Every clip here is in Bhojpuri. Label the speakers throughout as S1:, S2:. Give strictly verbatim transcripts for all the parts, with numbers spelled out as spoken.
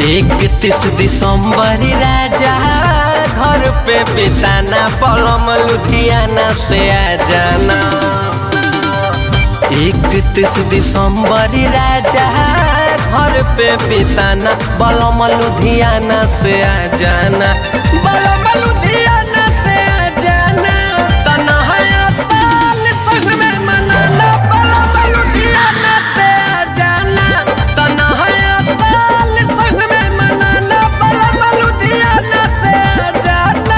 S1: इकतीस दिसंबर राजा घर पे बिताना, पलम लुधियाना से आ जाना। इकतीस दिसंबर राजा घर पे बिताना, पलम लुधियाना से आ जाना। पलम लुधियाना से आ जाना, तन्हाया साल संग में मनाना। पलम लुधियाना से आ जाना, तन्हाया साल संग में मनाना। पलम लुधियाना से आ जाना।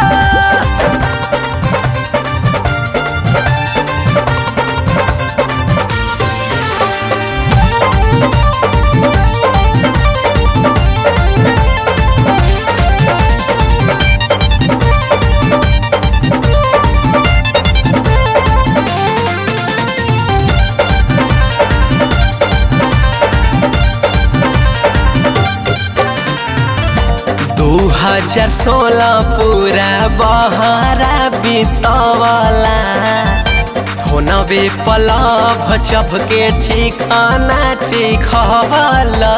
S1: दू हजार सोलह पूरा बहरा बीतवला, होनबे पलभ चभके चिखाना चिखवला।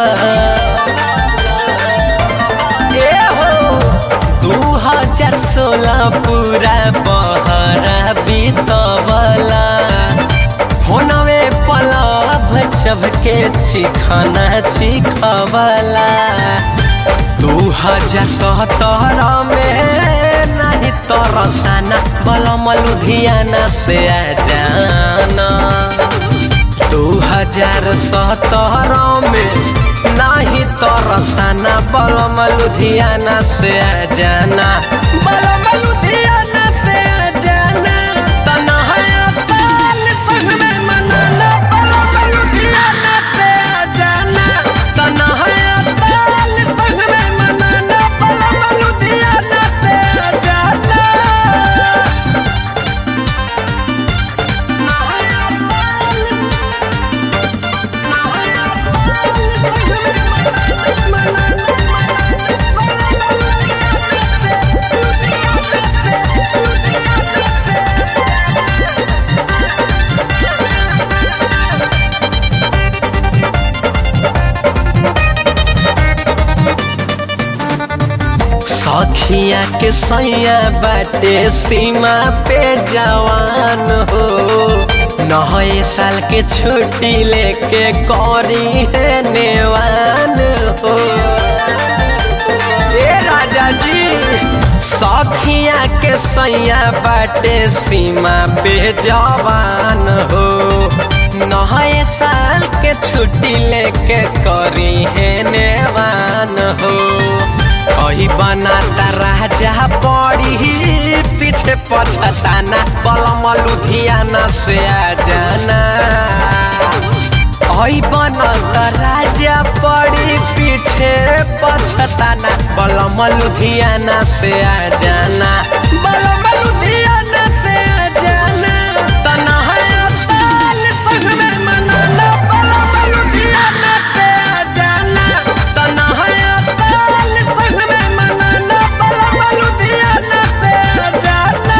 S1: ए हो दू हजार सोलह पूरा बहरा बीतवला, होनबे पलभ चभके चिखाना चिखवला। दू हजार सत्रह में नहीं तरसाना, पलम लुधियाना से आ जाना। दू हजार सत्रह में नहीं तरसाना, पलम लुधियाना से आ जाना। पलम लुधियाना से आ जाना, तन्हाया साल संग में मनाना। पलम लुधियाना से आ जाना, तन्हाया साल संग में मनाना। पलम लुधियाना से आ जाना। तन्हाया साल, तन्हाया साल संग में मनाना, मनाना, मनाना। पलम लुधियाना से, लुधियाना से, लुधियाना से सखिया के सैया बाटे सीमा पे जवान हो, नए साल के छुट्टी लेके करी है नेवान हो। ए राजा जी सखिया के सैया बाटे सीमा पे जवान हो, नए साल के छुट्टी लेके करी है नेवान हो। कही बनाता राजा पड़ी पीछे पछताना, पलम लुधियाना से आ जाना। कही बनाता राजा पड़ी पीछे पछताना, पलम लुधियाना से आ जाना। पलम लुधियाना से आ जाना, तन्हाया साल संग में मनाना। पलम लुधियाना से आ जाना, तन्हाया साल संग में मनाना। पलम लुधियाना से आ जाना।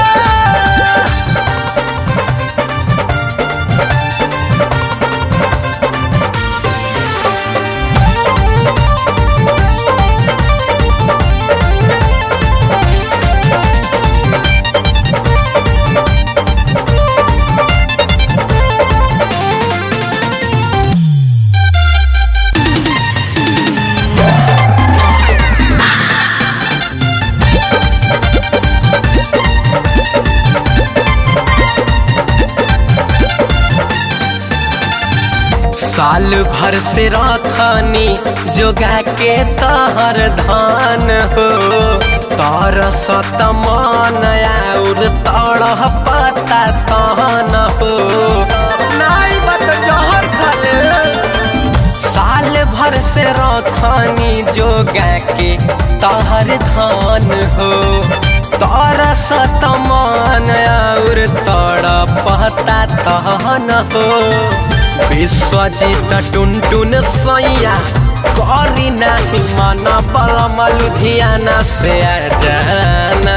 S1: साल भर से रखनी जोगा के तहर धान हो, तर सतमान और तड़ह पता तहन हो। नाई बत जहर खाले साल भर से रखनी जोगा के तहर धान हो, तर सतमान और तड़ह पता तहन हो। विश्वजीत टुनटुन सैया करी नहीं मना, पलम लुधियाना से आ जाना।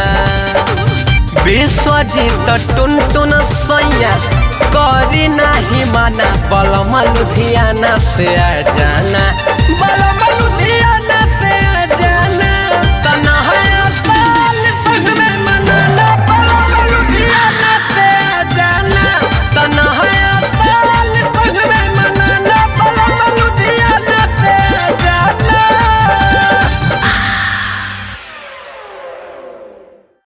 S1: विश्वजीत टुनटुन सैया करी नहीं मना, पलम लुधियाना से आ जाना।